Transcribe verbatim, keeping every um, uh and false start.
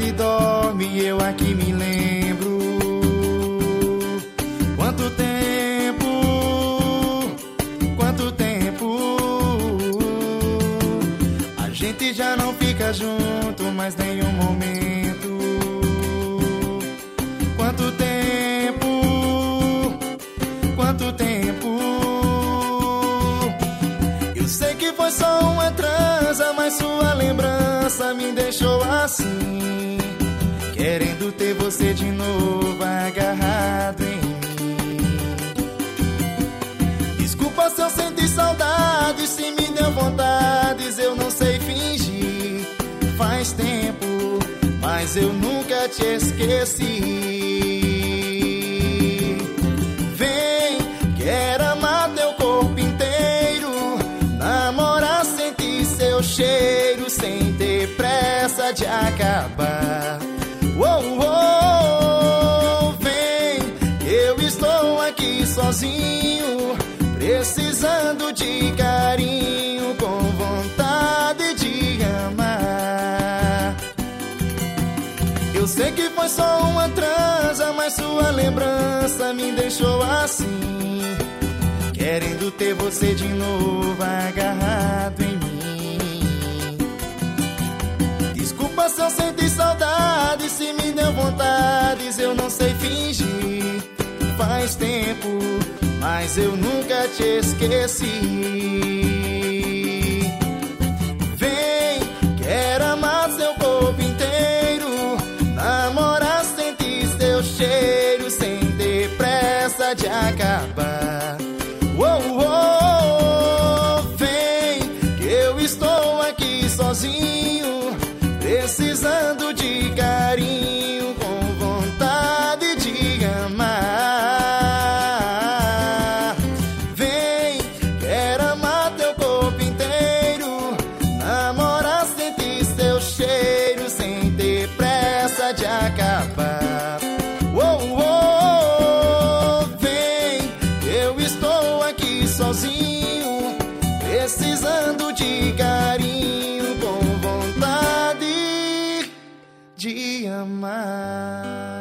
que dorme e eu aqui me lembro. Quanto tempo, quanto tempo. A gente já não fica junto mais nenhum momento. Quanto tempo, quanto tempo. Eu sei que foi só uma transa, mas sua lembrança me deixou assim, querendo ter você de novo agarrado em mim. Desculpa se eu senti saudade, se me deu vontades, eu não sei fingir. Faz tempo, mas eu nunca te esqueci. Vem, quero amar teu corpo inteiro, namorar, sentir seu cheiro, sem ter pressa de acabar. Oh, oh, vem, eu estou aqui sozinho, precisando de carinho, com vontade de amar. Eu sei que foi só uma transa, mas sua lembrança me deixou assim, querendo ter você de novo agarrado em mim. Desculpa se eu senti saudade, se me deu vontades, eu não sei fingir. Faz tempo, mas eu nunca te esqueci. Vem, quero amar seu corpo inteiro, namorar, sentir seu cheiro, sem ter pressa de acabar. Oh, oh, vem, que eu estou aqui sozinho, precisando de carinho, com vontade de amar. Vem, quero amar teu corpo inteiro, namorar, sentir seu cheiro, sem ter pressa de acabar. Oh, oh, vem, eu estou aqui sozinho, precisando de carinho, com vontade de amar.